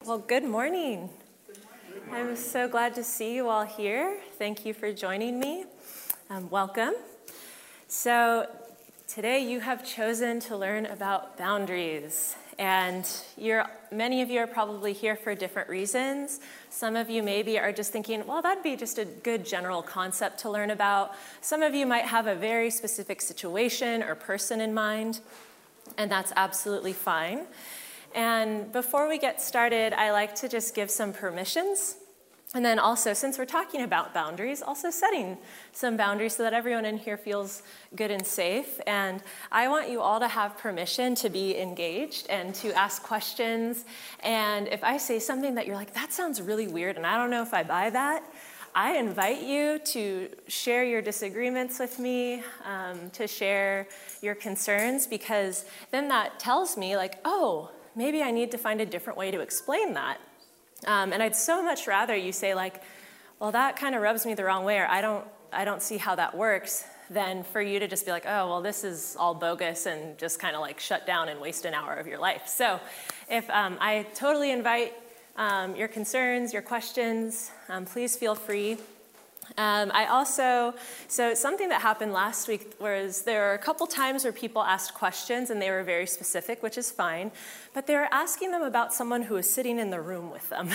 Well, good morning. I'm so glad to see you all here. Thank you for joining me. Welcome. So today you have chosen to learn about boundaries. And many of you are probably here for different reasons. Some of you maybe are just thinking, well, that'd be just a good general concept to learn about. Some of you might have a very specific situation or person in mind, and that's absolutely fine. And before we get started, I like to just give some permissions. And then also, since we're talking about boundaries, also setting some boundaries so that everyone in here feels good and safe. And I want you all to have permission to be engaged and to ask questions. And if I say something that you're like, that sounds really weird, and I don't know if I buy that, I invite you to share your disagreements with me, to share your concerns, because then that tells me, like, oh, maybe I need to find a different way to explain that. And I'd so much rather you say, like, well, that kind of rubs me the wrong way, or I don't see how that works, than for you to just be like, oh, well, this is all bogus, and just kind of like shut down and waste an hour of your life. So if I totally invite your concerns, your questions, please feel free. So something that happened last week was there were a couple times where people asked questions and they were very specific, which is fine, but they were asking them about someone who was sitting in the room with them.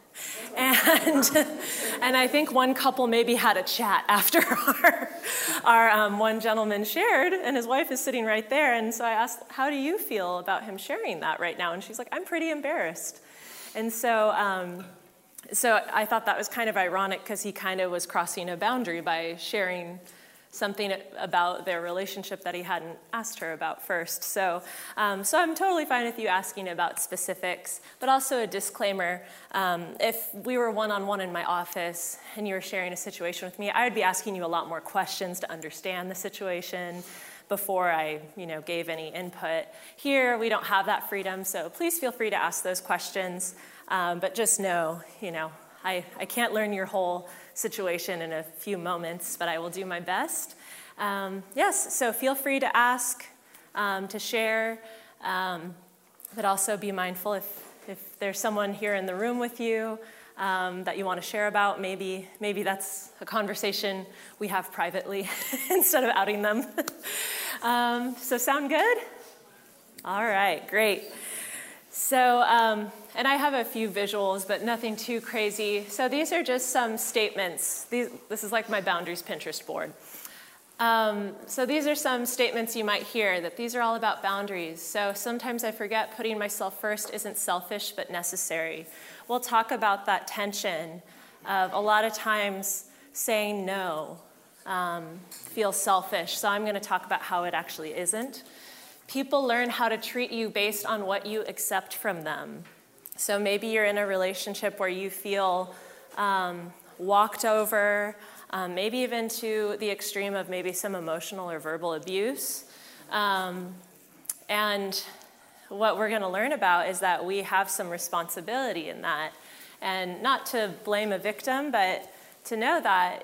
And I think one couple maybe had a chat after our one gentleman shared, and his wife is sitting right there, and so I asked, how do you feel about him sharing that right now? And she's like, I'm pretty embarrassed. And so I thought that was kind of ironic because he kind of was crossing a boundary by sharing something about their relationship that he hadn't asked her about first. So I'm totally fine with you asking about specifics, but also a disclaimer. If we were one-on-one in my office and you were sharing a situation with me, I would be asking you a lot more questions to understand the situation before I, gave any input. Here, we don't have that freedom, so please feel free to ask those questions. But just know, I can't learn your whole situation in a few moments, but I will do my best. So feel free to ask, to share, but also be mindful if there's someone here in the room with you that you want to share about, maybe that's a conversation we have privately instead of outing them. So sound good? All right, great. So, and I have a few visuals, but nothing too crazy. So these are just some statements. This is like my boundaries Pinterest board. So these are some statements you might hear, that these are all about boundaries. So sometimes I forget putting myself first isn't selfish, but necessary. We'll talk about that tension of a lot of times saying no feels selfish. So I'm going to talk about how it actually isn't. People learn how to treat you based on what you accept from them. So maybe you're in a relationship where you feel walked over, maybe even to the extreme of maybe some emotional or verbal abuse. And what we're going to learn about is that we have some responsibility in that. And not to blame a victim, but to know that,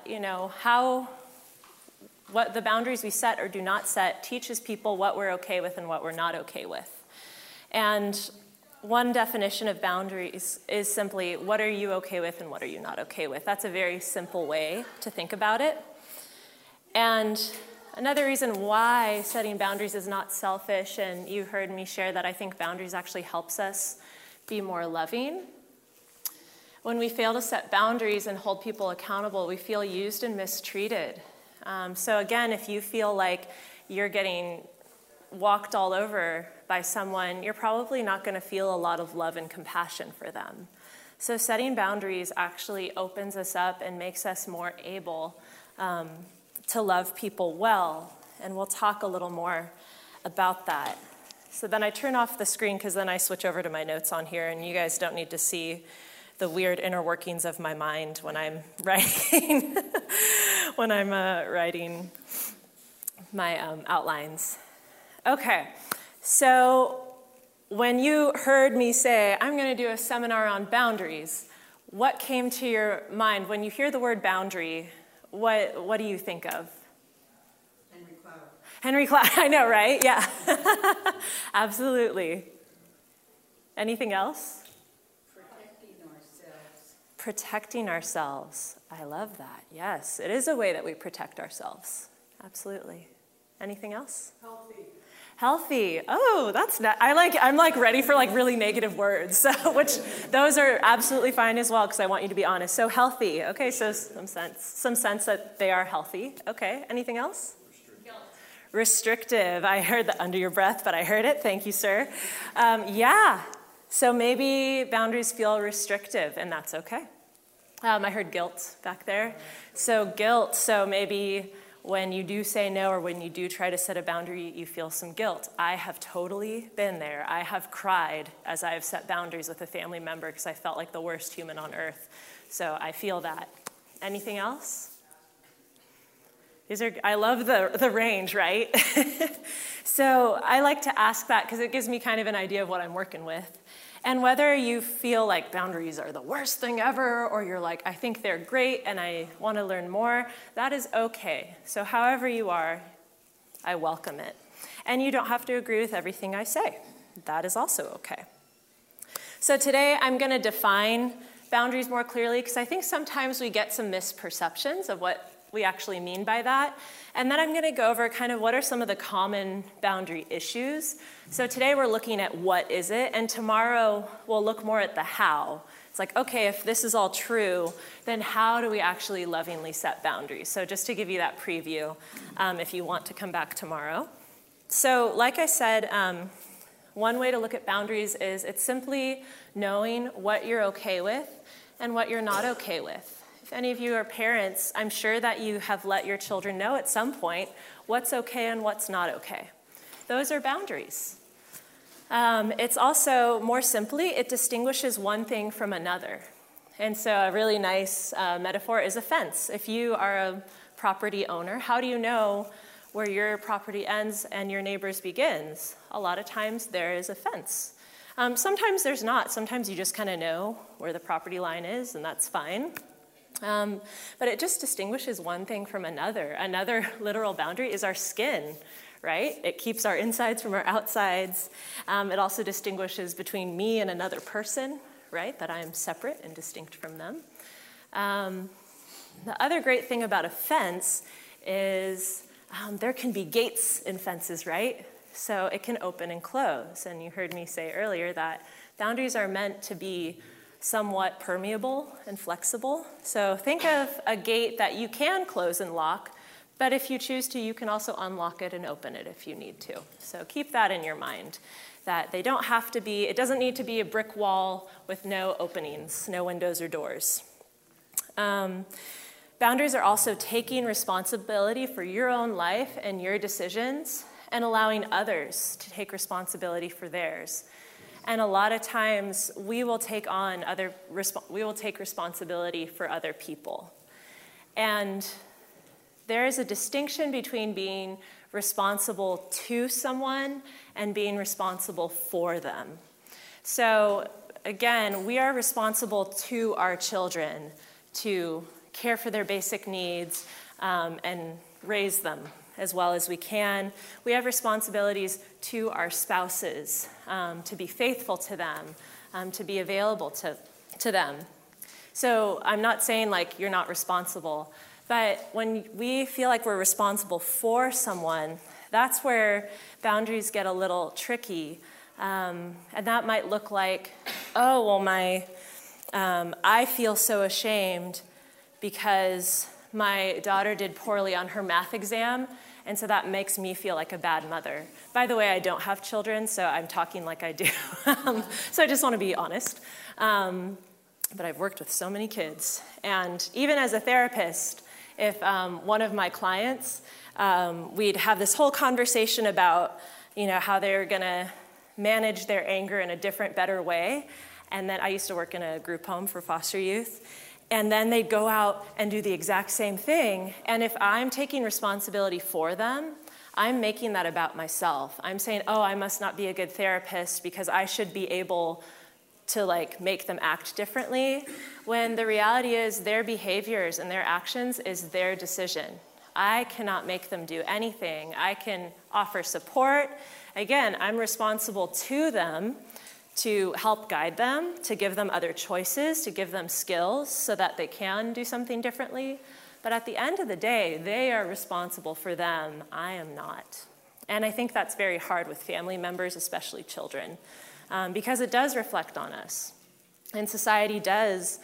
what the boundaries we set or do not set teaches people what we're okay with and what we're not okay with. And one definition of boundaries is simply, what are you okay with and what are you not okay with? That's a very simple way to think about it. And another reason why setting boundaries is not selfish, and you heard me share that I think boundaries actually helps us be more loving. When we fail to set boundaries and hold people accountable, we feel used and mistreated. So again, if you feel like you're getting walked all over by someone, you're probably not going to feel a lot of love and compassion for them. So setting boundaries actually opens us up and makes us more able to love people well. And we'll talk a little more about that. So then I turn off the screen because then I switch over to my notes on here, and you guys don't need to see the weird inner workings of my mind when I'm writing writing my outlines. Okay, so when you heard me say, I'm going to do a seminar on boundaries, what came to your mind? When you hear the word boundary, what do you think of? Henry Cloud, I know, right? Yeah. Absolutely. Anything else? Protecting ourselves. I love that. Yes, it is a way that we protect ourselves. Absolutely. Anything else? Healthy. Oh, that's not, I'm like ready for like really negative words, so, which those are absolutely fine as well because I want you to be honest. So healthy. Okay, so some sense that they are healthy. Okay, anything else? Restrictive. I heard that under your breath, but I heard it. Thank you, sir. Yeah. So maybe boundaries feel restrictive, and that's okay. I heard guilt back there. So guilt. So maybe when you do say no or when you do try to set a boundary, you feel some guilt. I have totally been there. I have cried as I have set boundaries with a family member because I felt like the worst human on earth. So I feel that. Anything else? I love the range, right? So I like to ask that because it gives me kind of an idea of what I'm working with. And whether you feel like boundaries are the worst thing ever, or you're like, I think they're great and I want to learn more, that is okay. So however you are, I welcome it. And you don't have to agree with everything I say. That is also okay. So today I'm going to define boundaries more clearly because I think sometimes we get some misperceptions of what we actually mean by that. And then I'm going to go over kind of what are some of the common boundary issues. So today we're looking at what is it, and tomorrow we'll look more at the how. It's like, okay, if this is all true, then how do we actually lovingly set boundaries? So just to give you that preview, if you want to come back tomorrow. So like I said, one way to look at boundaries is it's simply knowing what you're okay with and what you're not okay with. If any of you are parents, I'm sure that you have let your children know at some point what's okay and what's not okay. Those are boundaries. It's also, more simply, it distinguishes one thing from another. And so a really nice metaphor is a fence. If you are a property owner, how do you know where your property ends and your neighbor's begins? A lot of times there is a fence. Sometimes there's not. Sometimes you just kind of know where the property line is, and that's fine. But it just distinguishes one thing from another. Another literal boundary is our skin, right? It keeps our insides from our outsides. It also distinguishes between me and another person, right? That I am separate and distinct from them. The other great thing about a fence is there can be gates in fences, right? So it can open and close. And you heard me say earlier that boundaries are meant to be somewhat permeable and flexible. So think of a gate that you can close and lock, but if you choose to, you can also unlock it and open it if you need to. So keep that in your mind, that they don't have to be, it doesn't need to be a brick wall with no openings, no windows or doors. Boundaries are also taking responsibility for your own life and your decisions and allowing others to take responsibility for theirs. And a lot of times we will take responsibility for other people. And there is a distinction between being responsible to someone and being responsible for them. So again, we are responsible to our children to care for their basic needs and raise them as well as we can. We have responsibilities to our spouses, to be faithful to them, to be available to them. So I'm not saying like you're not responsible, but when we feel like we're responsible for someone, that's where boundaries get a little tricky. And that might look like, oh, well, I feel so ashamed because my daughter did poorly on her math exam, and so that makes me feel like a bad mother. By the way, I don't have children, so I'm talking like I do. So I just want to be honest. But I've worked with so many kids. And even as a therapist, if one of my clients, we'd have this whole conversation about, how they're going to manage their anger in a different, better way. And then I used to work in a group home for foster youth. And then they'd go out and do the exact same thing. And if I'm taking responsibility for them, I'm making that about myself. I'm saying, oh, I must not be a good therapist because I should be able to make them act differently, when the reality is their behaviors and their actions is their decision. I cannot make them do anything. I can offer support. Again, I'm responsible to them, to help guide them, to give them other choices, to give them skills so that they can do something differently. But at the end of the day, they are responsible for them. I am not. And I think that's very hard with family members, especially children, because it does reflect on us. And society does,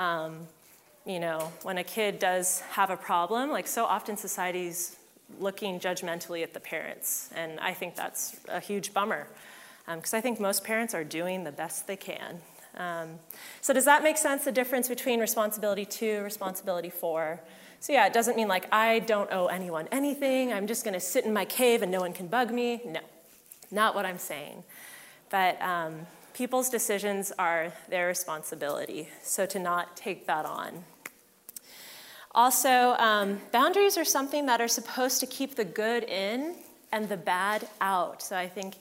when a kid does have a problem, like so often society's looking judgmentally at the parents. And I think that's a huge bummer. Because I think most parents are doing the best they can. So does that make sense, the difference between responsibility to, responsibility for? So yeah, it doesn't mean like I don't owe anyone anything. I'm just going to sit in my cave and no one can bug me. No, not what I'm saying. But people's decisions are their responsibility, so to not take that on. Also, boundaries are something that are supposed to keep the good in and the bad out. So I think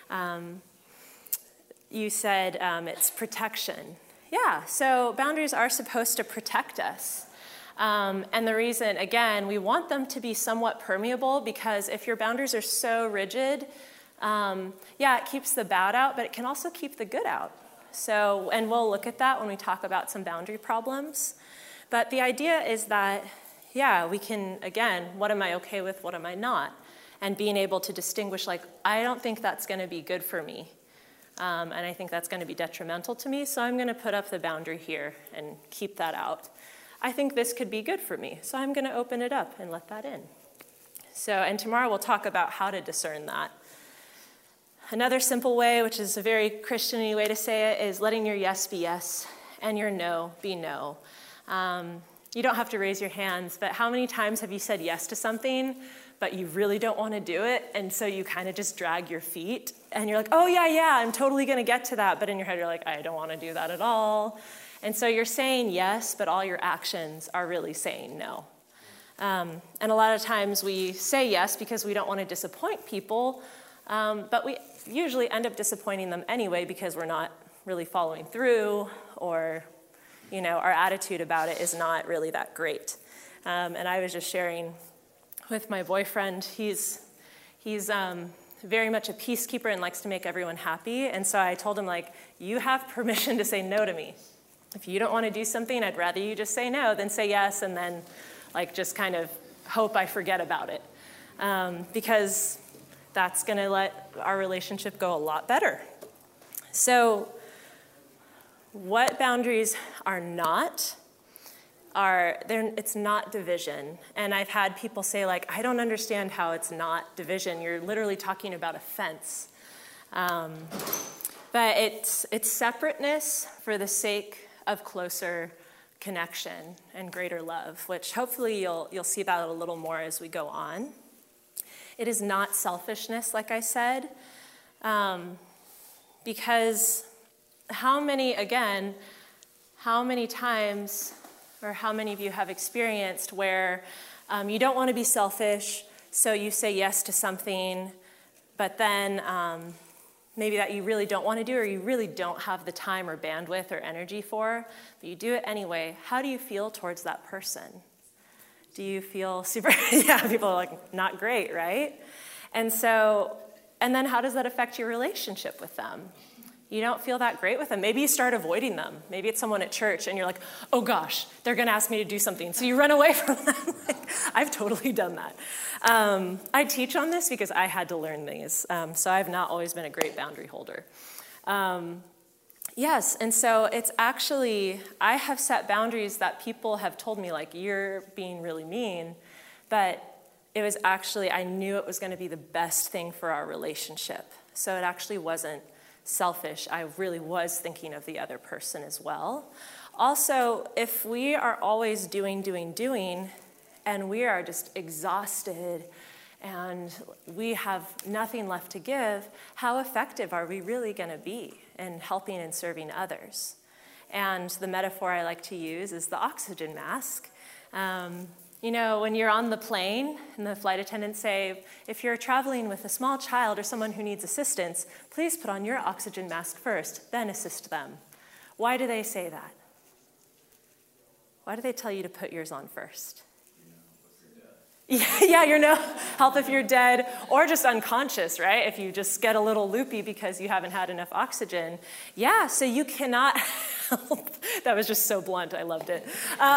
you said it's protection. Yeah, so boundaries are supposed to protect us. And the reason, again, we want them to be somewhat permeable, because if your boundaries are so rigid, it keeps the bad out, but it can also keep the good out. So, and we'll look at that when we talk about some boundary problems. But the idea is that, we can, again, what am I okay with, what am I not? And being able to distinguish, like, I don't think that's going to be good for me. And I think that's going to be detrimental to me, so I'm going to put up the boundary here and keep that out. I think this could be good for me, so I'm going to open it up and let that in. So, and tomorrow we'll talk about how to discern that. Another simple way, which is a very Christian-y way to say it, is letting your yes be yes and your no be no. You don't have to raise your hands, but how many times have you said yes to something, but you really don't want to do it, and so you kind of just drag your feet, and you're like, oh, yeah, I'm totally going to get to that, but in your head you're like, I don't want to do that at all. And so you're saying yes, but all your actions are really saying no. And a lot of times we say yes because we don't want to disappoint people, but we usually end up disappointing them anyway because we're not really following through, or our attitude about it is not really that great. And I was just sharing with my boyfriend. He's very much a peacekeeper and likes to make everyone happy. And so I told him, like, you have permission to say no to me. If you don't want to do something, I'd rather you just say no than say yes and then, like, just kind of hope I forget about it. Because that's going to let our relationship go a lot better. So what boundaries are not it's not division. And I've had people say, like, I don't understand how it's not division. You're literally talking about a fence. But it's separateness for the sake of closer connection and greater love, which hopefully you'll see that a little more as we go on. It is not selfishness, like I said, because how many times, or how many of you have experienced where you don't want to be selfish, so you say yes to something, but then maybe that you really don't want to do, or you really don't have the time or bandwidth or energy for, but you do it anyway. How do you feel towards that person? Do you feel super, people are like, not great, right? And then how does that affect your relationship with them? You don't feel that great with them. Maybe you start avoiding them. Maybe it's someone at church and you're like, oh gosh, they're going to ask me to do something. So you run away from them. I've totally done that. I teach on this because I had to learn these. So I've not always been a great boundary holder. Yes, and so it's actually, I have set boundaries that people have told me, like, you're being really mean, but it was actually, I knew it was going to be the best thing for our relationship. So it actually wasn't selfish. I really was thinking of the other person as well. Also, if we are always doing, and we are just exhausted and we have nothing left to give, how effective are we really going to be in helping and serving others? And the metaphor I like to use is the oxygen mask. When you're on the plane and the flight attendants say, if you're traveling with a small child or someone who needs assistance, please put on your oxygen mask first, then assist them. Why do they say that? Why do they tell you to put yours on first? Yeah, you're no help if you're dead or just unconscious, right? If you just get a little loopy because you haven't had enough oxygen. Yeah, so you cannot help. That was just so blunt. I loved it.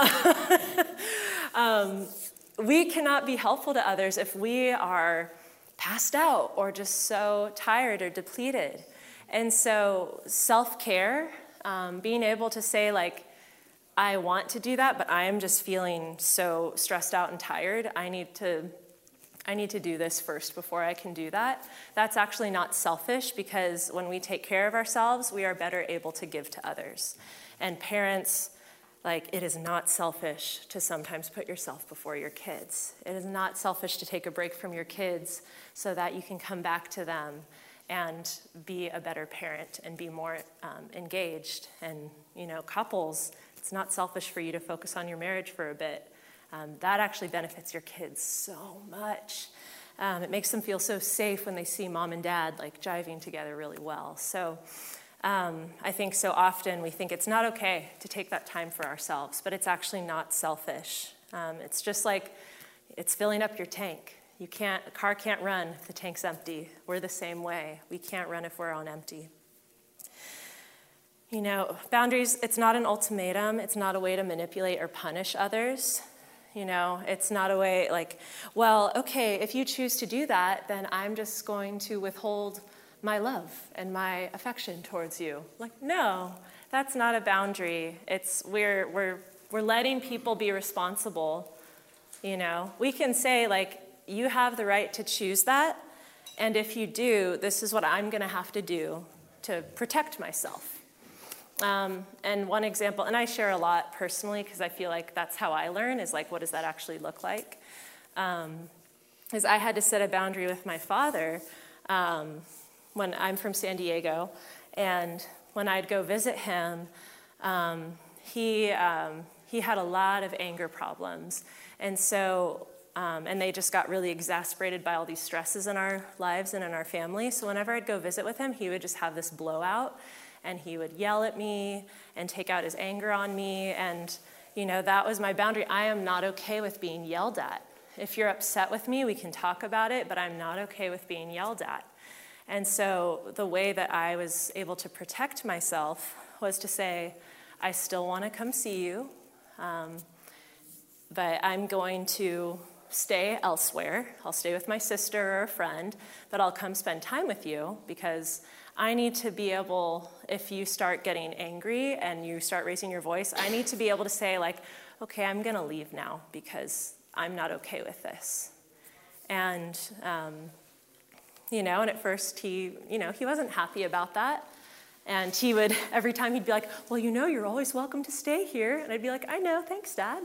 We cannot be helpful to others if we are passed out or just so tired or depleted. And so self-care, being able to say, like, I want to do that, but I am just feeling so stressed out and tired. I need to do this first before I can do that. That's actually not selfish, because when we take care of ourselves, we are better able to give to others. And parents, like, it is not selfish to sometimes put yourself before your kids. It is not selfish to take a break from your kids so that you can come back to them and be a better parent and be more engaged. And, couples, it's not selfish for you to focus on your marriage for a bit. That actually benefits your kids so much. It makes them feel so safe when they see mom and dad, like, jiving together really well. So I think so often we think it's not okay to take that time for ourselves, but it's actually not selfish. It's just like it's filling up your tank. A car can't run if the tank's empty. We're the same way. We can't run if we're on empty. Boundaries, it's not an ultimatum. It's not a way to manipulate or punish others. It's not a way like, well, okay, if you choose to do that, then I'm just going to withhold my love and my affection towards you. Like, no, that's not a boundary. We're letting people be responsible. We can say, like, you have the right to choose that, and if you do, this is what I'm going to have to do to protect myself. And one example, and I share a lot personally because I feel like that's how I learn, is like, what does that actually look like? Is I had to set a boundary with my father when I'm from San Diego, and when I'd go visit him, he had a lot of anger problems, and so and they just got really exasperated by all these stresses in our lives and in our family. So whenever I'd go visit with him, he would just have this blowout, and he would yell at me and take out his anger on me, and that was my boundary. I am not okay with being yelled at. If you're upset with me, we can talk about it, but I'm not okay with being yelled at. And so the way that I was able to protect myself was to say, I still want to come see you, but I'm going to stay elsewhere. I'll stay with my sister or a friend, but I'll come spend time with you, because I need to be able, if you start getting angry and you start raising your voice, I need to be able to say, like, okay, I'm going to leave now because I'm not okay with this. And, and at first he wasn't happy about that. And he would, every time he'd be like, well, you're always welcome to stay here. And I'd be like, I know, thanks, Dad.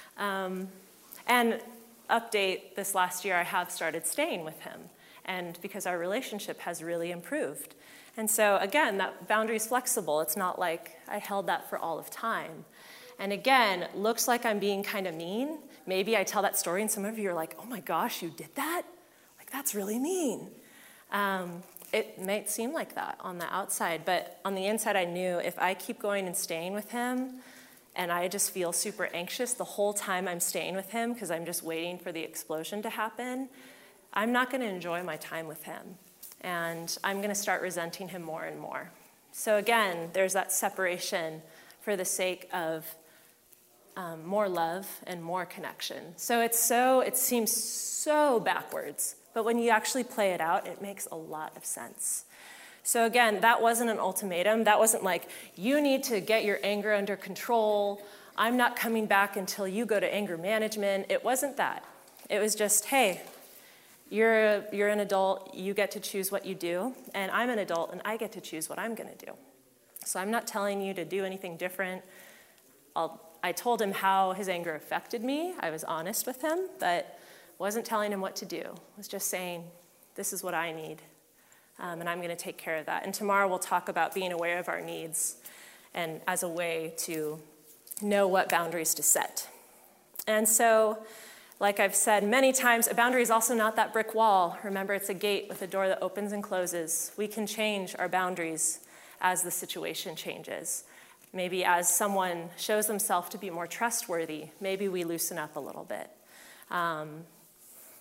And update, this last year I have started staying with him. And because our relationship has really improved. And so, again, that boundary is flexible. It's not like I held that for all of time. And again, looks like I'm being kind of mean. Maybe I tell that story and some of you are like, oh my gosh, you did that? Like, that's really mean. It might seem like that on the outside, but on the inside I knew if I keep going and staying with him and I just feel super anxious the whole time I'm staying with him because I'm just waiting for the explosion to happen, I'm not going to enjoy my time with him. And I'm going to start resenting him more and more. So again, there's that separation for the sake of more love and more connection. So it seems so backwards, but when you actually play it out, it makes a lot of sense. So again, that wasn't an ultimatum. That wasn't like, you need to get your anger under control. I'm not coming back until you go to anger management. It wasn't that. It was just, hey, you're an adult, you get to choose what you do, and I'm an adult, and I get to choose what I'm going to do. So I'm not telling you to do anything different. I told him how his anger affected me. I was honest with him, but wasn't telling him what to do. I was just saying, this is what I need, and I'm going to take care of that. And tomorrow we'll talk about being aware of our needs and as a way to know what boundaries to set. And so, like I've said many times, a boundary is also not that brick wall. Remember, it's a gate with a door that opens and closes. We can change our boundaries as the situation changes. Maybe as someone shows themselves to be more trustworthy, maybe we loosen up a little bit.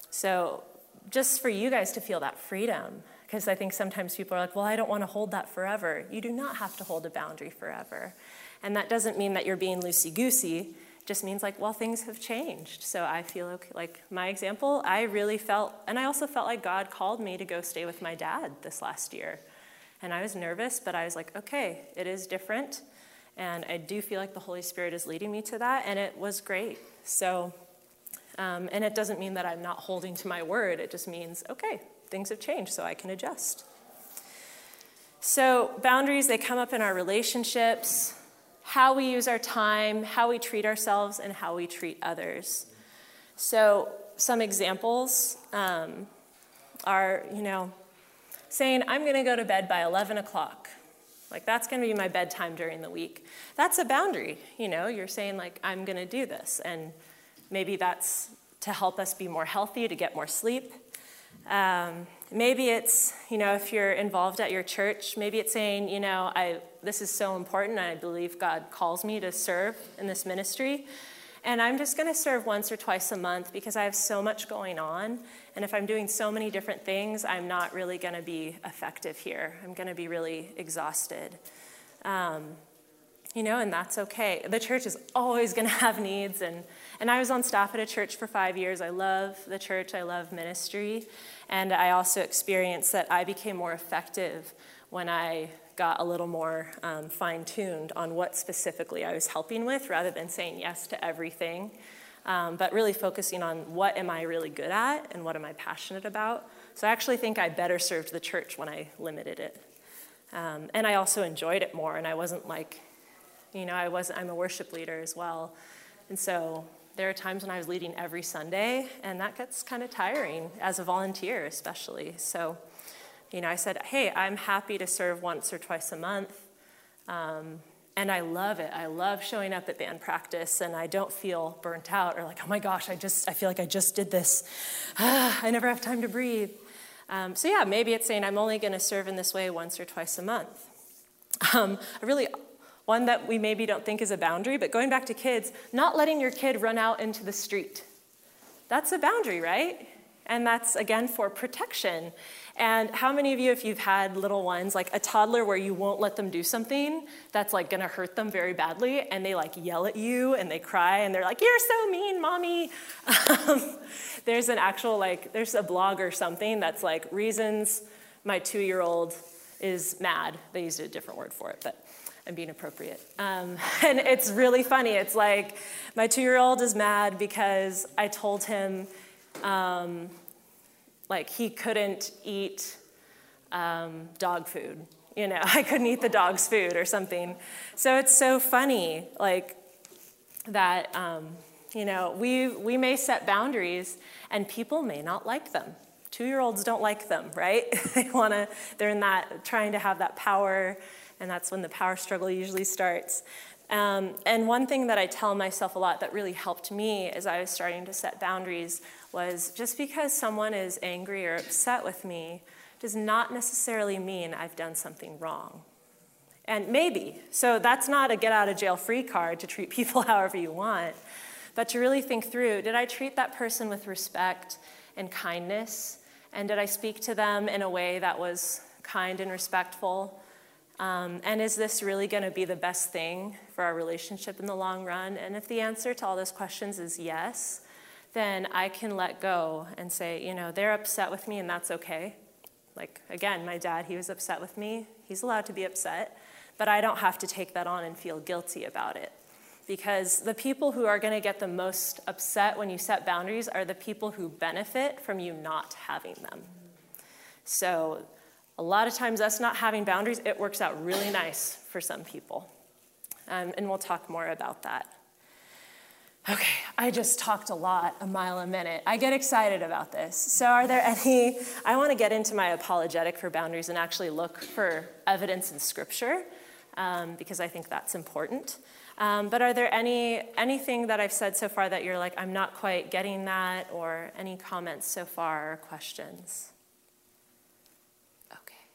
So just for you guys to feel that freedom, because I think sometimes people are like, well, I don't want to hold that forever. You do not have to hold a boundary forever. And that doesn't mean that you're being loosey-goosey. It just means like, well, things have changed. So I feel okay, like my example, I really felt, and I also felt like God called me to go stay with my dad this last year. And I was nervous, but I was like, okay, it is different. And I do feel like the Holy Spirit is leading me to that, and it was great. So, and it doesn't mean that I'm not holding to my word. It just means, okay, things have changed, so I can adjust. So boundaries, they come up in our relationships, how we use our time, how we treat ourselves, and how we treat others. So some examples are, saying, I'm going to go to bed by 11 o'clock. Like, that's going to be my bedtime during the week. That's a boundary, You're saying, like, I'm going to do this. And maybe that's to help us be more healthy, to get more sleep. Maybe it's, if you're involved at your church, maybe it's saying, this is so important, and I believe God calls me to serve in this ministry. And I'm just going to serve once or twice a month because I have so much going on. And if I'm doing so many different things, I'm not really going to be effective here. I'm going to be really exhausted. And that's okay. The church is always going to have needs. And I was on staff at a church for 5 years. I love the church. I love ministry. And I also experienced that I became more effective when I got a little more fine-tuned on what specifically I was helping with, rather than saying yes to everything, but really focusing on what am I really good at and what am I passionate about. So I actually think I better served the church when I limited it. And I also enjoyed it more, and I wasn't like, I'm a worship leader as well. And so there are times when I was leading every Sunday, and that gets kind of tiring as a volunteer especially. So I said, hey, I'm happy to serve once or twice a month, and I love it. I love showing up at band practice, and I don't feel burnt out or like, oh my gosh, I feel like I just did this. I never have time to breathe. So maybe it's saying I'm only going to serve in this way once or twice a month. One that we maybe don't think is a boundary, but going back to kids, not letting your kid run out into the street. That's a boundary, right? And that's, again, for protection. And how many of you, if you've had little ones, like a toddler where you won't let them do something that's like going to hurt them very badly, and they like yell at you and they cry and they're like, you're so mean, mommy. There's there's a blog or something that's like reasons my 2-year-old is mad. They used a different word for it, but I'm being appropriate. And it's really funny. It's like my 2-year-old is mad because I told him he couldn't eat dog food. I couldn't eat the dog's food or something. So it's so funny, that, we may set boundaries and people may not like them. 2-year-olds don't like them, right? They're in that, trying to have that power, and that's when the power struggle usually starts. And one thing that I tell myself a lot that really helped me as I was starting to set boundaries was just because someone is angry or upset with me does not necessarily mean I've done something wrong. And maybe. So that's not a get-out-of-jail-free card to treat people however you want, but to really think through, did I treat that person with respect and kindness? And did I speak to them in a way that was kind and respectful? And is this really going to be the best thing for our relationship in the long run? And if the answer to all those questions is yes, then I can let go and say, they're upset with me and that's okay. Again, my dad, he was upset with me. He's allowed to be upset, but I don't have to take that on and feel guilty about it. Because the people who are going to get the most upset when you set boundaries are the people who benefit from you not having them. So a lot of times us not having boundaries, it works out really nice for some people. And we'll talk more about that. Okay, I just talked a lot, a mile a minute. I get excited about this. So are there any, I want to get into my apologetic for boundaries and actually look for evidence in Scripture, because I think that's important. But are there anything that I've said so far that you're like, I'm not quite getting that, or any comments so far or questions? Okay.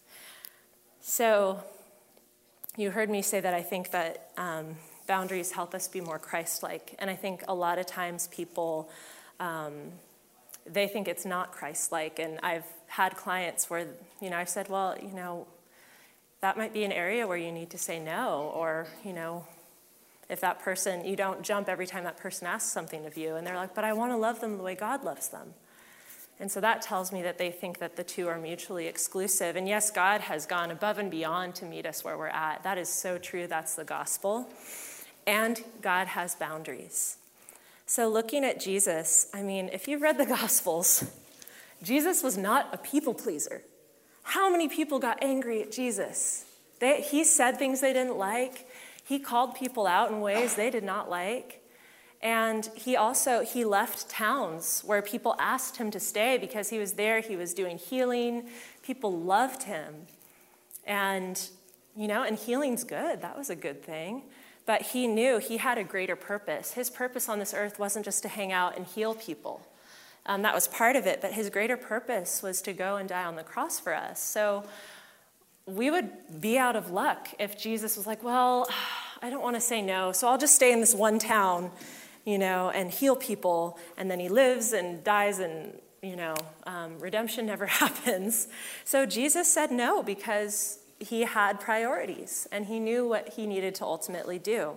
So you heard me say that I think that boundaries help us be more Christ-like. And I think a lot of times people they think it's not Christ-like. And I've had clients where, I've said, well, that might be an area where you need to say no, or, if that person, you don't jump every time that person asks something of you. And they're like, but I want to love them the way God loves them. And so that tells me that they think that the two are mutually exclusive. And yes, God has gone above and beyond to meet us where we're at. That is so true. That's the gospel. And God has boundaries. So looking at Jesus, if you've read the Gospels, Jesus was not a people pleaser. How many people got angry at Jesus? He said things they didn't like. He called people out in ways they did not like. And he left towns where people asked him to stay because he was there. He was doing healing. People loved him. And, and healing's good. That was a good thing. But he knew he had a greater purpose. His purpose on this earth wasn't just to hang out and heal people. That was part of it, but his greater purpose was to go and die on the cross for us. So we would be out of luck if Jesus was like, well, I don't want to say no, so I'll just stay in this one town, and heal people. And then he lives and dies and, redemption never happens. So Jesus said no because he had priorities, and he knew what he needed to ultimately do.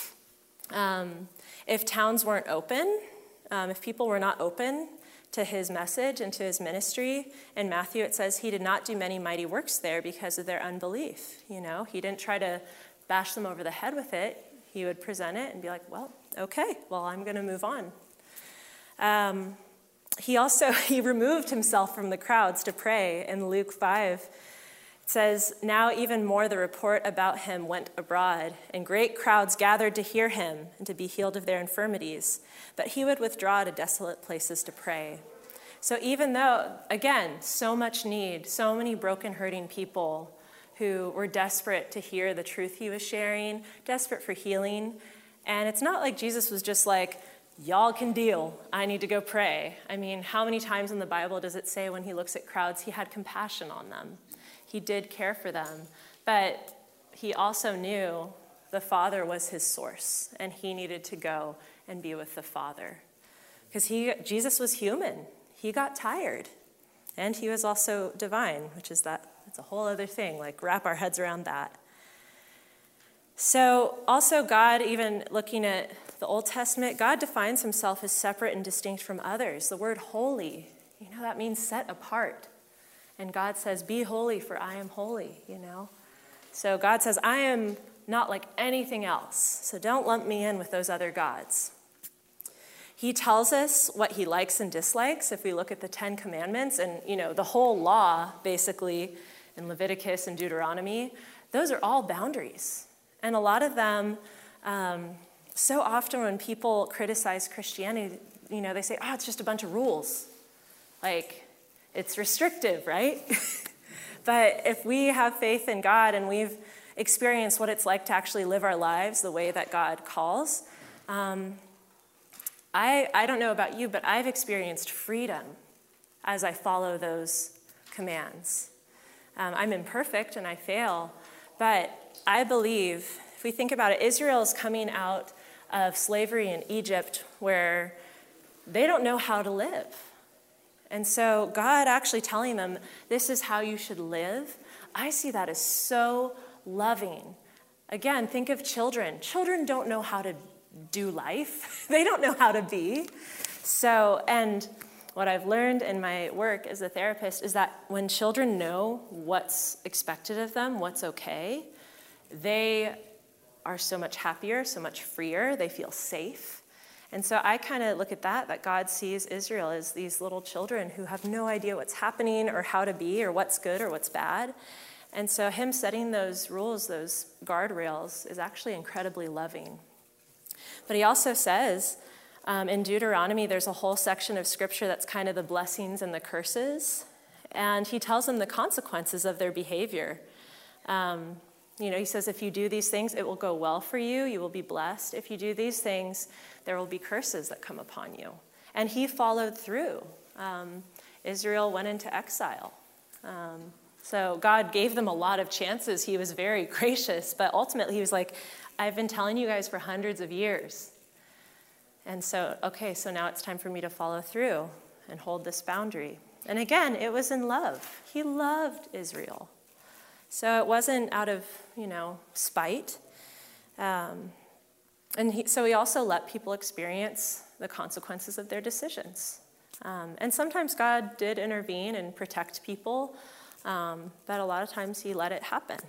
If towns weren't open, if people were not open to his message and to his ministry, in Matthew it says he did not do many mighty works there because of their unbelief. He didn't try to bash them over the head with it. He would present it and be like, well, okay, well, I'm going to move on. He removed himself from the crowds to pray in Luke 5. It says, now even more the report about him went abroad, and great crowds gathered to hear him and to be healed of their infirmities. But he would withdraw to desolate places to pray. So even though, again, so much need, so many broken, hurting people who were desperate to hear the truth he was sharing, desperate for healing. And it's not like Jesus was just like, y'all can deal, I need to go pray. How many times in the Bible does it say when he looks at crowds, he had compassion on them? He did care for them, but he also knew the Father was his source, and he needed to go and be with the Father. Because Jesus was human. He got tired, and he was also divine, which is it's a whole other thing, wrap our heads around that. So also God, even looking at the Old Testament, God defines himself as separate and distinct from others. The word holy, that means set apart. And God says, be holy, for I am holy, So God says, I am not like anything else, so don't lump me in with those other gods. He tells us what he likes and dislikes. If we look at the 10 Commandments and, the whole law, basically, in Leviticus and Deuteronomy, those are all boundaries. And a lot of them, so often when people criticize Christianity, they say, it's just a bunch of rules. It's restrictive, right? But if we have faith in God and we've experienced what it's like to actually live our lives the way that God calls, I don't know about you, but I've experienced freedom as I follow those commands. I'm imperfect and I fail, but I believe, if we think about it, Israel is coming out of slavery in Egypt where they don't know how to live. And so God actually telling them, this is how you should live, I see that as so loving. Again, think of children. Children don't know how to do life. They don't know how to be. So, and what I've learned in my work as a therapist is that when children know what's expected of them, what's okay, they are so much happier, so much freer. They feel safe. And so I kind of look at that God sees Israel as these little children who have no idea what's happening or how to be or what's good or what's bad. And so him setting those rules, those guardrails, is actually incredibly loving. But he also says in Deuteronomy, there's a whole section of scripture that's kind of the blessings and the curses. And he tells them the consequences of their behavior. He says, if you do these things, it will go well for you. You will be blessed. If you do these things, there will be curses that come upon you. And he followed through. Israel went into exile. So God gave them a lot of chances. He was very gracious. But ultimately, he was like, I've been telling you guys for hundreds of years. And so, okay, so now it's time for me to follow through. and hold this boundary. And again, it was in love. He loved Israel. So it wasn't out of, spite. So he also let people experience the consequences of their decisions. And sometimes God did intervene and protect people, but a lot of times he let it happen.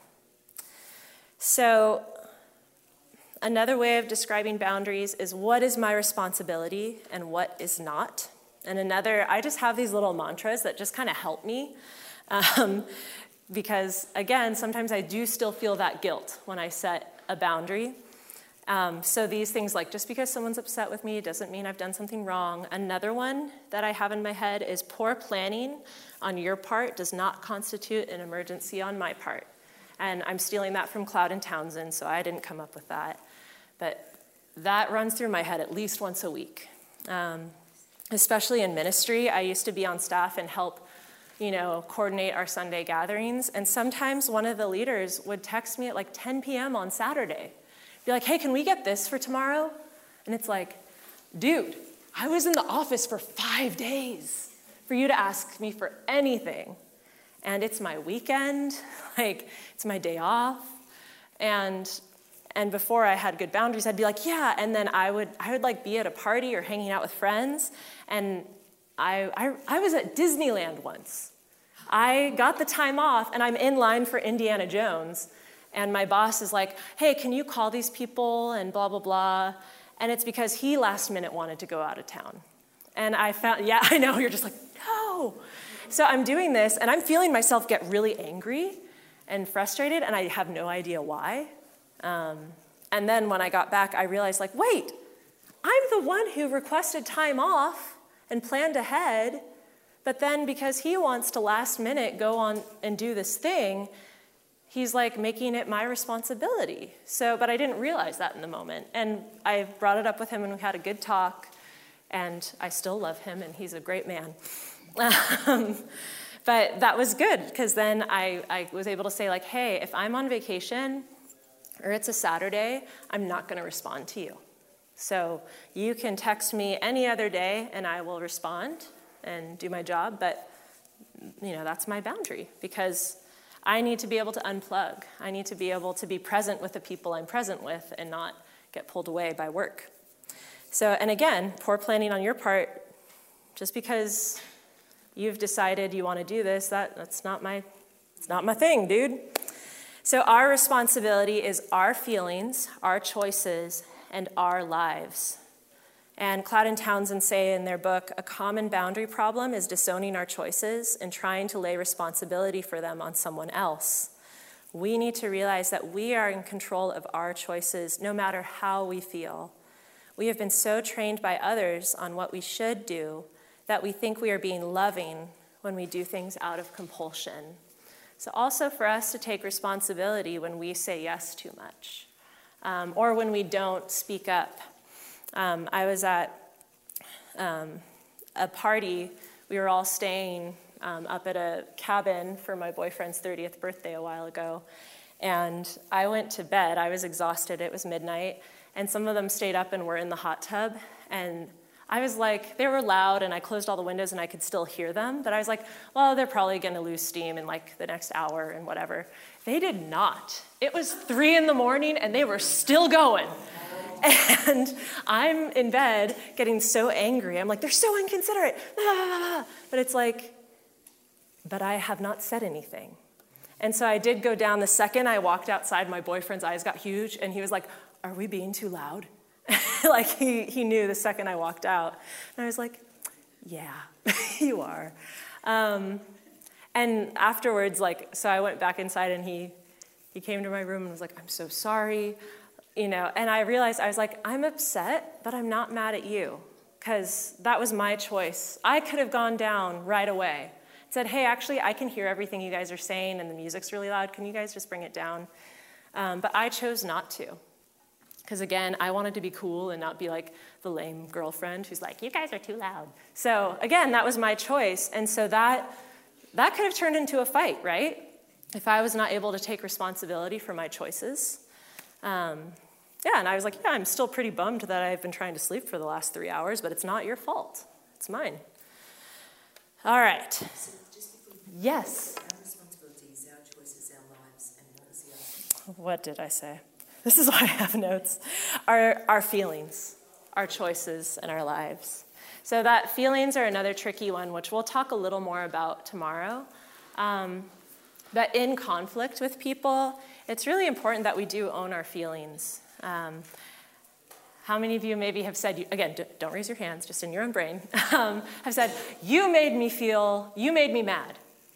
So another way of describing boundaries is what is my responsibility and what is not. And I just have these little mantras that just kind of help me. Because, again, sometimes I do still feel that guilt when I set a boundary. So these things like, just because someone's upset with me doesn't mean I've done something wrong. Another one that I have in my head is poor planning on your part does not constitute an emergency on my part. And I'm stealing that from Cloud and Townsend, so I didn't come up with that. But that runs through my head at least once a week. Especially in ministry, I used to be on staff and help coordinate our Sunday gatherings. And sometimes one of the leaders would text me at like 10 p.m. on Saturday. Be like, hey, can we get this for tomorrow? And it's like, dude, I was in the office for 5 days for you to ask me for anything. And it's my weekend, it's my day off. And before I had good boundaries, I'd be like, yeah. And then I would be at a party or hanging out with friends. And I was at Disneyland once. I got the time off, and I'm in line for Indiana Jones. And my boss is like, hey, can you call these people and blah, blah, blah. And it's because he last minute wanted to go out of town. And I found, yeah, I know, you're just like, no. So I'm doing this, and I'm feeling myself get really angry and frustrated, and I have no idea why. And then when I got back, I realized, wait, I'm the one who requested time off and planned ahead, but then because he wants to last minute go on and do this thing, he's making it my responsibility. But I didn't realize that in the moment. And I brought it up with him, and we had a good talk, and I still love him, and he's a great man. But that was good, because then I was able to say, hey, if I'm on vacation or it's a Saturday, I'm not going to respond to you. So you can text me any other day, and I will respond and do my job. But, that's my boundary, because I need to be able to unplug. I need to be able to be present with the people I'm present with and not get pulled away by work. So, and again, poor planning on your part, just because you've decided you want to do this, it's not my thing, dude. So our responsibility is our feelings, our choices, and our lives. And Cloud and Townsend say in their book, a common boundary problem is disowning our choices and trying to lay responsibility for them on someone else. We need to realize that we are in control of our choices no matter how we feel. We have been so trained by others on what we should do that we think we are being loving when we do things out of compulsion. So also for us to take responsibility when we say yes too much, or when we don't speak up. I was at a party. We were all staying up at a cabin for my boyfriend's 30th birthday a while ago. And I went to bed. I was exhausted. It was midnight. And some of them stayed up and were in the hot tub. And I was like, they were loud, and I closed all the windows, and I could still hear them. But I was like, well, they're probably going to lose steam in the next hour and whatever. They did not. It was 3 a.m, and they were still going. And I'm in bed getting so angry. I'm like, they're so inconsiderate. But it's but I have not said anything. And so I did go down. The second I walked outside, my boyfriend's eyes got huge, and he was like, are we being too loud? He knew the second I walked out. And I was like, yeah, you are. And afterwards, so I went back inside, and he came to my room and was like, I'm so sorry. And I realized, I was like, I'm upset, but I'm not mad at you, because that was my choice. I could have gone down right away. Said, hey, actually, I can hear everything you guys are saying, and the music's really loud. Can you guys just bring it down? But I chose not to. Because again, I wanted to be cool and not be like the lame girlfriend who's like, you guys are too loud. So again, that was my choice. And so that could have turned into a fight, right? If I was not able to take responsibility for my choices. And I was like, yeah, I'm still pretty bummed that I've been trying to sleep for the last 3 hours, but it's not your fault. It's mine. All right. So just before you Yes. our responsibilities, our choices, our lives, and what was the other? What did I say? This is why I have notes. Our feelings, our choices, and our lives. So that feelings are another tricky one, which we'll talk a little more about tomorrow. But in conflict with people, it's really important that we do own our feelings. How many of you maybe have said, again, don't raise your hands, just in your own brain, have said, you made me mad.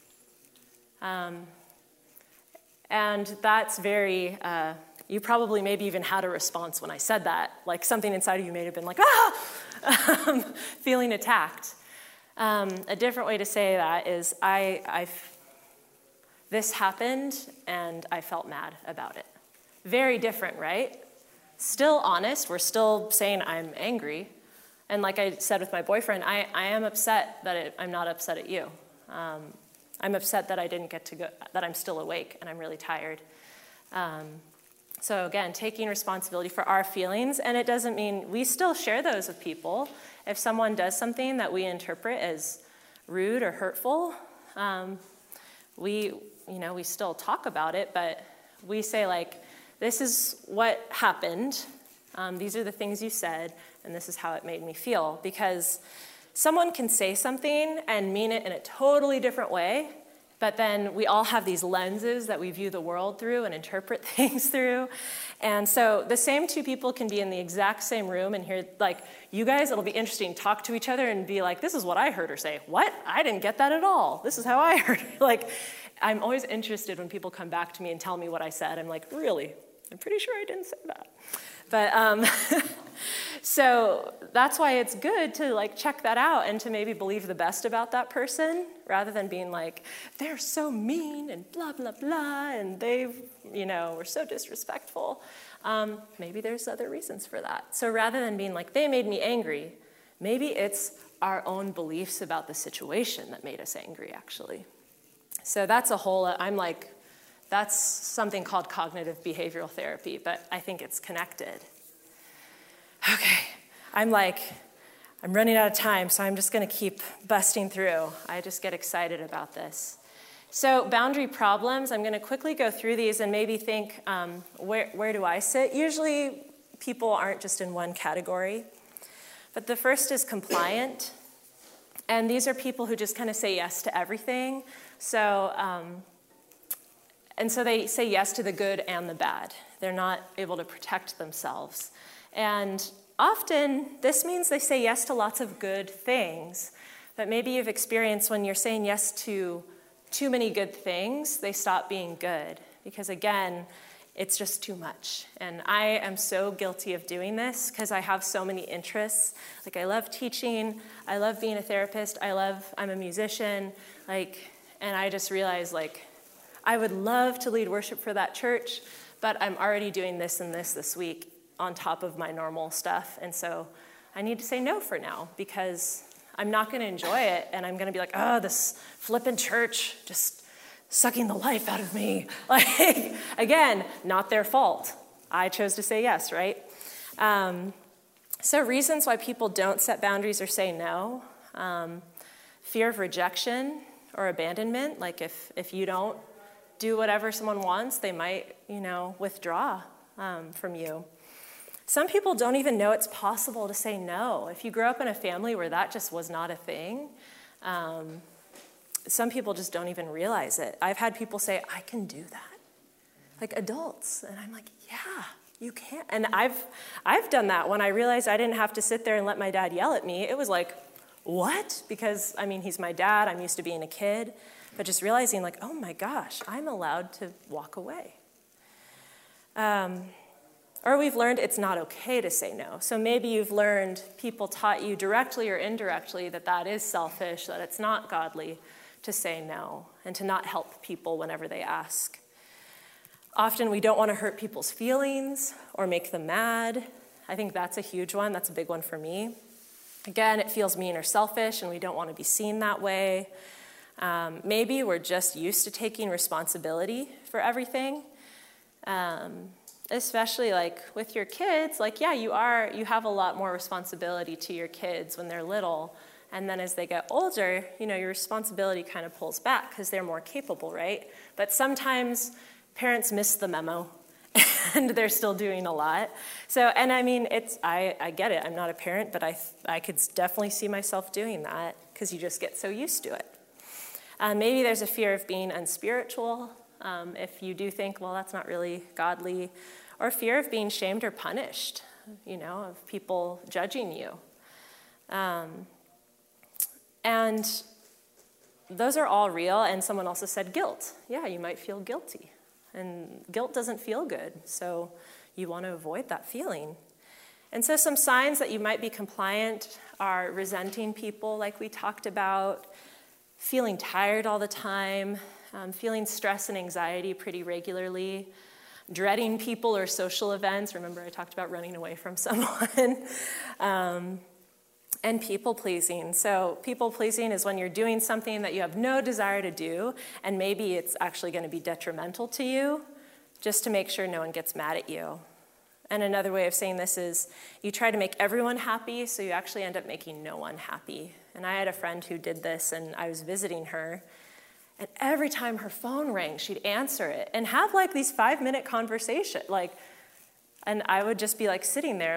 And that's very, you probably maybe even had a response when I said that, like something inside of you may have been like, ah, feeling attacked. A different way to say that is, this happened and I felt mad about it. Very different, right? Still honest, we're still saying I'm angry. And like I said with my boyfriend, I am upset that I'm not upset at you. I'm upset that I didn't get to go, that I'm still awake and I'm really tired. So again, taking responsibility for our feelings, and it doesn't mean we still share those with people. If someone does something that we interpret as rude or hurtful, we still talk about it, but we say like, this is what happened, these are the things you said, and this is how it made me feel. Because someone can say something and mean it in a totally different way, but then we all have these lenses that we view the world through and interpret things through. And so the same two people can be in the exact same room and hear, like, you guys, it'll be interesting, talk to each other and be like, this is what I heard her say. What? I didn't get that at all. This is how I heard it. Like, I'm always interested when people come back to me and tell me what I said. I'm like, really? I'm pretty sure I didn't say that. But so that's why it's good to like check that out and to maybe believe the best about that person rather than being like, they're so mean and blah, blah, blah, and they, were so disrespectful. Maybe there's other reasons for that. So rather than being like, they made me angry, maybe it's our own beliefs about the situation that made us angry, actually. So that's that's something called cognitive behavioral therapy, but I think it's connected. Okay, I'm running out of time, so I'm just going to keep busting through. I just get excited about this. So boundary problems, I'm going to quickly go through these and maybe think, where do I sit? Usually people aren't just in one category, but the first is compliant. And these are people who just kind of say yes to everything. So they say yes to the good and the bad. They're not able to protect themselves. And often, this means they say yes to lots of good things. But maybe you've experienced when you're saying yes to too many good things, they stop being good. Because again, it's just too much. And I am so guilty of doing this because I have so many interests. Like, I love teaching, I love being a therapist, I'm a musician, and I just realized, I would love to lead worship for that church, but I'm already doing this and this week on top of my normal stuff. And so I need to say no for now because I'm not going to enjoy it. And I'm going to be like, oh, this flippin' church just sucking the life out of me. Again, not their fault. I chose to say yes, right? So reasons why people don't set boundaries or say no. Fear of rejection or abandonment. Like if you don't do whatever someone wants, they might, withdraw from you. Some people don't even know it's possible to say no. If you grew up in a family where that just was not a thing, some people just don't even realize it. I've had people say, I can do that, like adults. And I'm like, yeah, you can. And I've done that when I realized I didn't have to sit there and let my dad yell at me. It was like, what? Because, he's my dad. I'm used to being a kid. But just realizing, oh my gosh, I'm allowed to walk away. Or we've learned it's not okay to say no. So maybe you've learned, people taught you directly or indirectly that is selfish, that it's not godly to say no, and to not help people whenever they ask. Often we don't want to hurt people's feelings or make them mad. I think that's a huge one. That's a big one for me. Again, it feels mean or selfish, and we don't want to be seen that way. Maybe we're just used to taking responsibility for everything, especially with your kids. You have a lot more responsibility to your kids when they're little, And then as they get older, your responsibility kind of pulls back because they're more capable, right? But sometimes parents miss the memo and they're still doing a lot. So, and I mean, I get it. I'm not a parent, but I could definitely see myself doing that because you just get so used to it. Maybe there's a fear of being unspiritual. If you do think, well, that's not really godly, or fear of being shamed or punished, of people judging you. And those are all real, and someone also said guilt. Yeah, you might feel guilty, and guilt doesn't feel good, so you want to avoid that feeling. And so some signs that you might be compliant are resenting people like we talked about, feeling tired all the time, feeling stress and anxiety pretty regularly, dreading people or social events. Remember I talked about running away from someone. And people-pleasing. So people-pleasing is when you're doing something that you have no desire to do, and maybe it's actually going to be detrimental to you, just to make sure no one gets mad at you. And another way of saying this is you try to make everyone happy, so you actually end up making no one happy. And I had a friend who did this, and I was visiting her, and every time her phone rang, she'd answer it and have these 5-minute conversations. And I would just be sitting there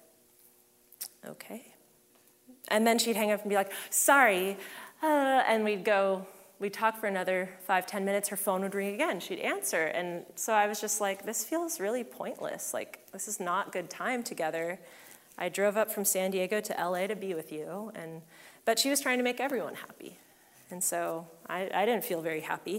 okay. And then she'd hang up and be like, sorry. And we'd talk for another 5-10 minutes. Her phone would ring again. She'd answer. And so I was just this feels really pointless. This is not good time together. I drove up from San Diego to LA to be with you. But she was trying to make everyone happy. And so I didn't feel very happy.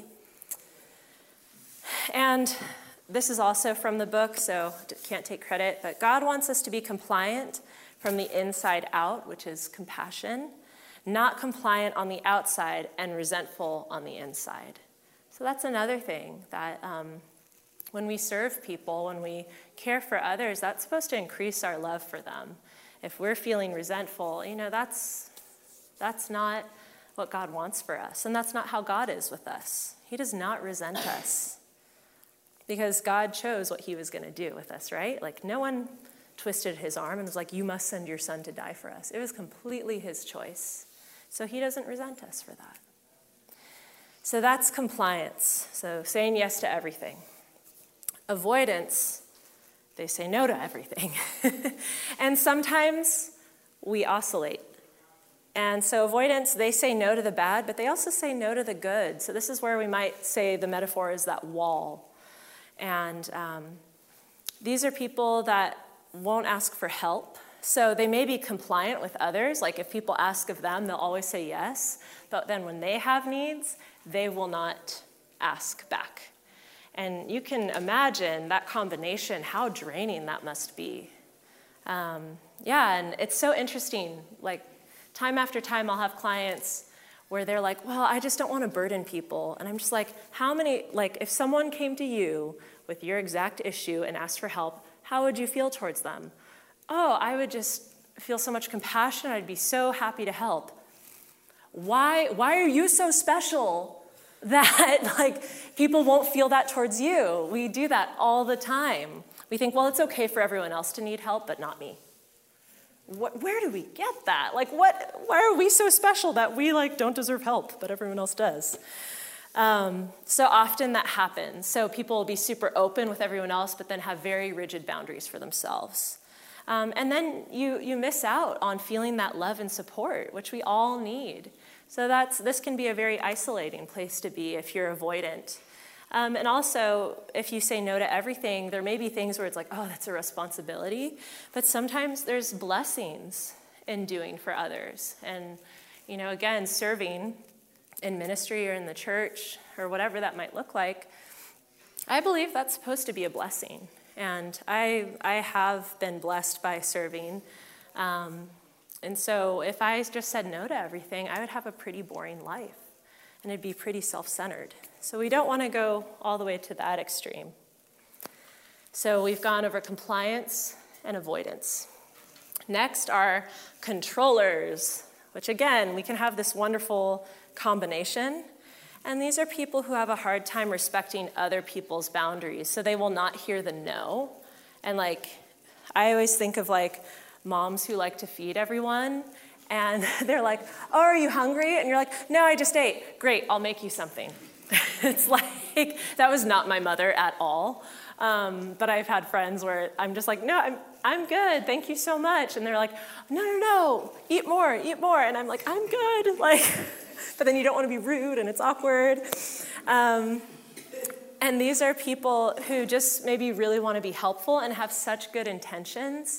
And this is also from the book, so can't take credit. But God wants us to be compliant from the inside out, which is compassion, not compliant on the outside and resentful on the inside. So that's another thing that when we serve people, when we care for others, that's supposed to increase our love for them. If we're feeling resentful, that's not what God wants for us, and that's not how God is with us. He does not resent us because God chose what he was going to do with us, right? No one twisted his arm and was like, you must send your son to die for us. It was completely his choice. So he doesn't resent us for that. So that's compliance. So saying yes to everything. Avoidance, they say no to everything. And sometimes we oscillate. And so avoidance, they say no to the bad, but they also say no to the good. So this is where we might say the metaphor is that wall. And these are people that won't ask for help. So they may be compliant with others. If people ask of them, they'll always say yes. But then when they have needs, they will not ask back. And you can imagine that combination, how draining that must be. And it's so interesting. Time after time, I'll have clients where they're like, well, I just don't want to burden people. And I'm just how many, if someone came to you with your exact issue and asked for help, how would you feel towards them? Oh, I would just feel so much compassion. I'd be so happy to help. Why are you so special that people won't feel that towards you? We do that all the time. We think, well, it's okay for everyone else to need help, but not me. Where do we get that? Why are we so special that we don't deserve help, but everyone else does? So often that happens. So people will be super open with everyone else, but then have very rigid boundaries for themselves. And then you miss out on feeling that love and support, which we all need. So this can be a very isolating place to be if you're avoidant. And also, if you say no to everything, there may be things where it's oh, that's a responsibility. But sometimes there's blessings in doing for others. And, again, serving in ministry or in the church or whatever that might look like, I believe that's supposed to be a blessing. And I have been blessed by serving. And so if I just said no to everything, I would have a pretty boring life. And it'd be pretty self-centered. So we don't want to go all the way to that extreme. So we've gone over compliance and avoidance. Next are controllers, which again, we can have this wonderful combination. And these are people who have a hard time respecting other people's boundaries. So they will not hear the no. And I always think of moms who like to feed everyone. And they're like, oh, are you hungry? And you're like, no, I just ate. Great, I'll make you something. It's like, that was not my mother at all. But I've had friends where I'm just like, no, I'm good, thank you so much. And they're like, no, eat more. And I'm like, I'm good. Like, but then you don't want to be rude and it's awkward. And these are people who just maybe really want to be helpful and have such good intentions.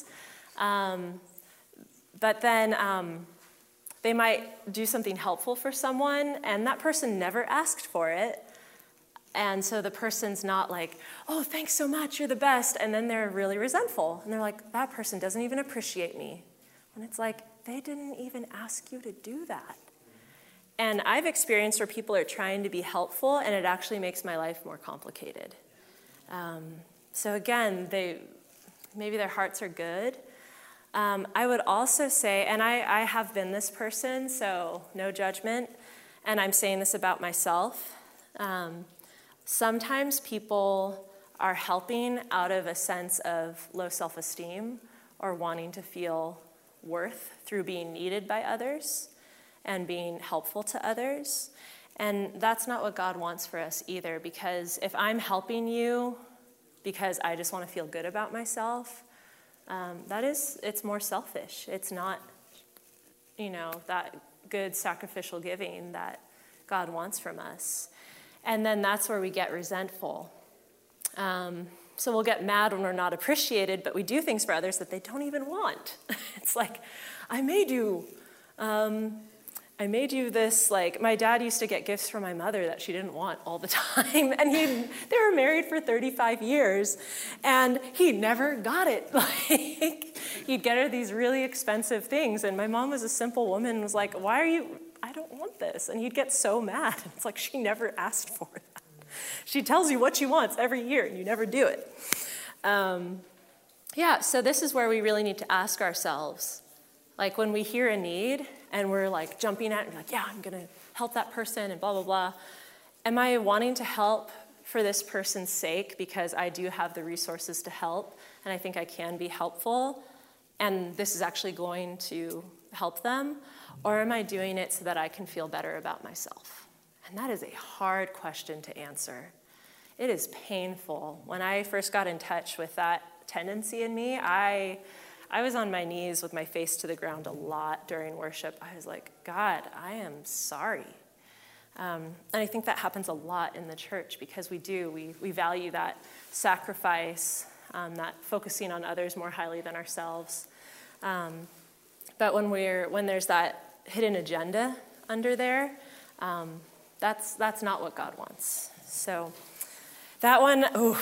But then they might do something helpful for someone, and that person never asked for it. And so the person's not like, oh, thanks so much, you're the best. And then they're really resentful. And they're like, that person doesn't even appreciate me. And it's like, they didn't even ask you to do that. And I've experienced where people are trying to be helpful, and it actually makes my life more complicated. So again, maybe their hearts are good. I would also say, and I have been this person, so no judgment, and I'm saying this about myself. Sometimes people are helping out of a sense of low self-esteem or wanting to feel worth through being needed by others and being helpful to others. And that's not what God wants for us either, because if I'm helping you because I just want to feel good about myself, it's more selfish. It's not, that good sacrificial giving that God wants from us. And then that's where we get resentful. So we'll get mad when we're not appreciated, but we do things for others that they don't even want. It's like, I made you this, like, my dad used to get gifts from my mother that she didn't want all the time, and they were married for 35 years, and he never got it. Like, he'd get her these really expensive things, and my mom was a simple woman and was like, I don't want this, and he'd get so mad. It's like, she never asked for it. She tells you what she wants every year, and you never do it. So this is where we really need to ask ourselves, like when we hear a need and we're like jumping at it, and we're like, yeah, I'm going to help that person and blah, blah, blah. Am I wanting to help for this person's sake because I do have the resources to help and I think I can be helpful and this is actually going to help them? Or am I doing it so that I can feel better about myself? And that is a hard question to answer. It is painful. When I first got in touch with that tendency in me, I was on my knees with my face to the ground a lot during worship. I was like, God, I am sorry. And I think that happens a lot in the church because we value that sacrifice, that focusing on others more highly than ourselves. But when there's that hidden agenda under there, that's not what God wants. So that one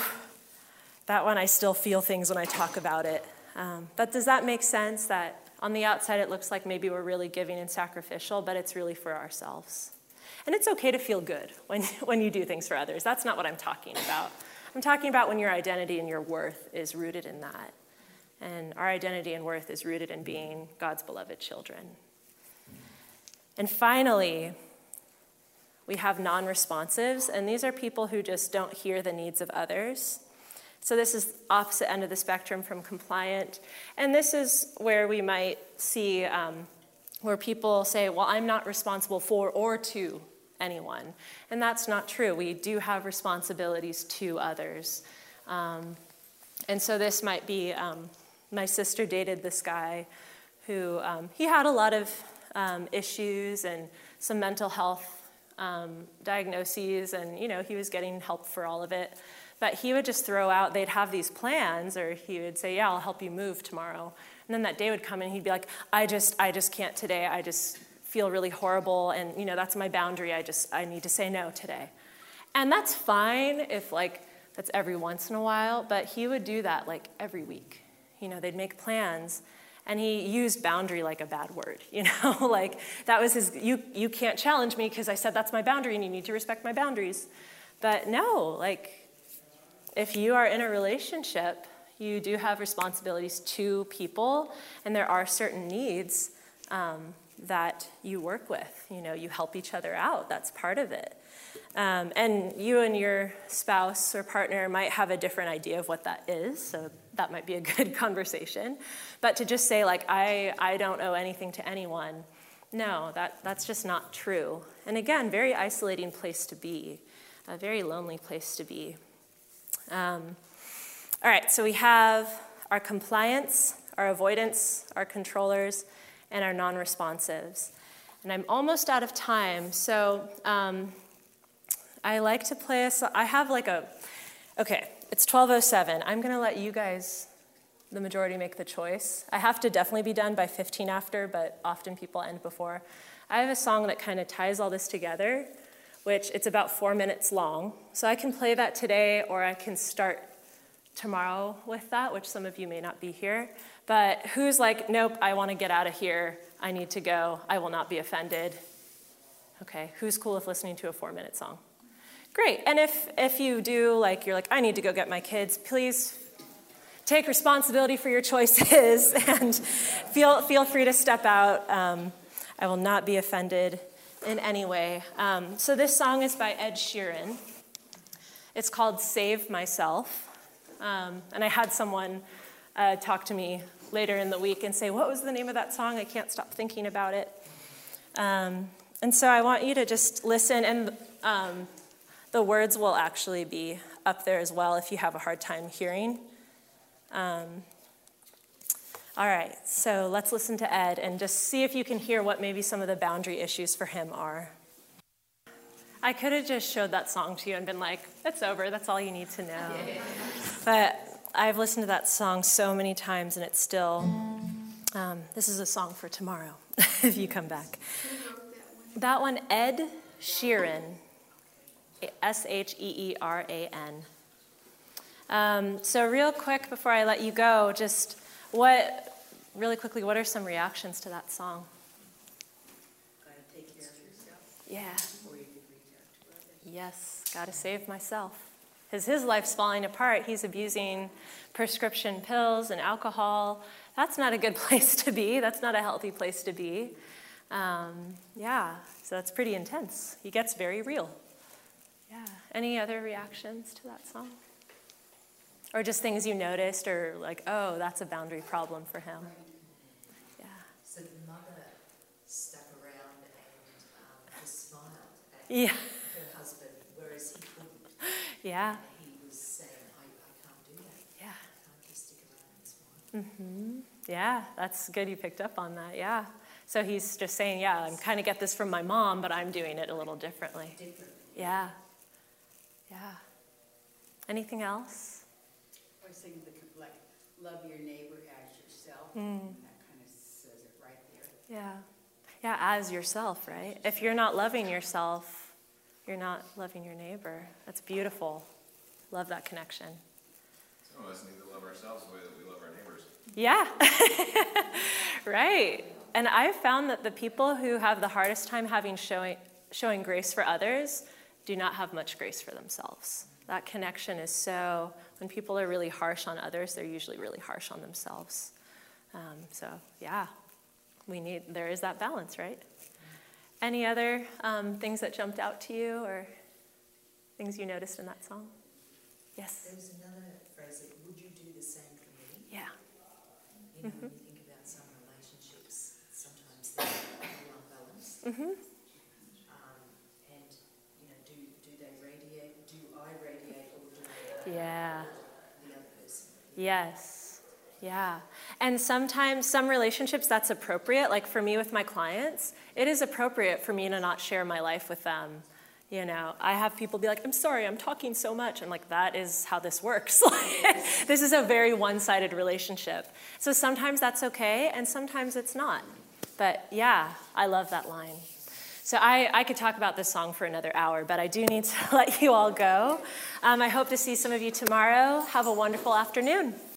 I still feel things when I talk about it. But does that make sense that on the outside it looks like maybe we're really giving and sacrificial, but it's really for ourselves? And it's okay to feel good when you do things for others. That's not what I'm talking about. I'm talking about when your identity and your worth is rooted in that. And our identity and worth is rooted in being God's beloved children. And finally, we have non-responsives, and these are people who just don't hear the needs of others. So this is opposite end of the spectrum from compliant. And this is where we might see where people say, well, I'm not responsible for or to anyone. And that's not true. We do have responsibilities to others. And so this might be, my sister dated this guy who, he had a lot of issues and some mental health diagnoses, and, he was getting help for all of it. But he would just throw out, they'd have these plans, or he would say, yeah, I'll help you move tomorrow. And then that day would come and he'd be like, I just can't today. I just feel really horrible, and that's my boundary. I need to say no today. And that's fine if that's every once in a while, but he would do that every week. They'd make plans, and he used boundary like a bad word, that was his, you can't challenge me because I said that's my boundary and you need to respect my boundaries. But no, if you are in a relationship, you do have responsibilities to people, and there are certain needs that you work with. You help each other out. That's part of it. And you and your spouse or partner might have a different idea of what that is, so that might be a good conversation. But to just say, like, I don't owe anything to anyone, no, that's just not true. And again, very isolating place to be, a very lonely place to be. All right, so we have our compliance, our avoidance, our controllers, and our non-responsives. And I'm almost out of time, so I like to play a song. I have like okay, it's 12:07. I'm going to let you guys, the majority, make the choice. I have to definitely be done by 15 after, but often people end before. I have a song that kind of ties all this together, which it's about 4 minutes long. So I can play that today, or I can start tomorrow with that, which some of you may not be here. But who's like, nope, I want to get out of here. I need to go. I will not be offended. Okay, who's cool with listening to a 4-minute song? Great. And if you do, like, you're like, I need to go get my kids, please take responsibility for your choices and feel free to step out. I will not be offended in any way. So this song is by Ed Sheeran. It's called Save Myself. And I had someone talk to me later in the week and say, what was the name of that song? I can't stop thinking about it. And so I want you to just listen, and the words will actually be up there as well if you have a hard time hearing. All right, so let's listen to Ed and just see if you can hear what maybe some of the boundary issues for him are. I could have just showed that song to you and been like, it's over, that's all you need to know. But I've listened to that song so many times, and it's still, this is a song for tomorrow, if you come back. That one, Ed Sheeran, Sheeran. So real quick before I let you go, just really quickly, what are some reactions to that song? Gotta take care of yourself. Yeah. Before you can reach out to others. Yes, gotta save myself. His life's falling apart. He's abusing prescription pills and alcohol. That's not a good place to be. That's not a healthy place to be. Yeah, so that's pretty intense. He gets very real. Yeah. Any other reactions to that song? Or just things you noticed, or like, oh, that's a boundary problem for him. Yeah. So the mother stuck around and just smiled at Yeah. her husband, whereas he couldn't. Yeah. He was saying, I can't do that. Yeah. I can't just stick around and smile. Mm-hmm. Yeah, that's good you picked up on that, yeah. So he's just saying, yeah, I'm kind of get this from my mom, but I'm doing it a little differently. Yeah. Yeah. Anything else? I was thinking, like, love your neighbor as yourself. And that kind of says it right there. Yeah. Yeah, as yourself, right? If you're not loving yourself, you're not loving your neighbor. That's beautiful. Love that connection. Some of us need to love ourselves the way that we love our neighbors. Yeah. Right. And I've found that the people who have the hardest time showing grace for others do not have much grace for themselves. That connection is so, when people are really harsh on others, they're usually really harsh on themselves. So yeah, there is that balance, right? Any other things that jumped out to you, or things you noticed in that song? Yes? There was another phrase that, would you do the same for me? Yeah. You know, when you think about some relationships, sometimes they're a little unbalanced. And, you know, do they radiate? Do I radiate, or do Yeah. the other person? Yes. Yeah. And sometimes, some relationships, that's appropriate. Like for me with my clients, it is appropriate for me to not share my life with them. You know, I have people be like, I'm sorry, I'm talking so much. I'm like, that is how this works. This is a very one-sided relationship. So sometimes that's okay, and sometimes it's not. But yeah, I love that line. So I could talk about this song for another hour, but I do need to let you all go. I hope to see some of you tomorrow. Have a wonderful afternoon.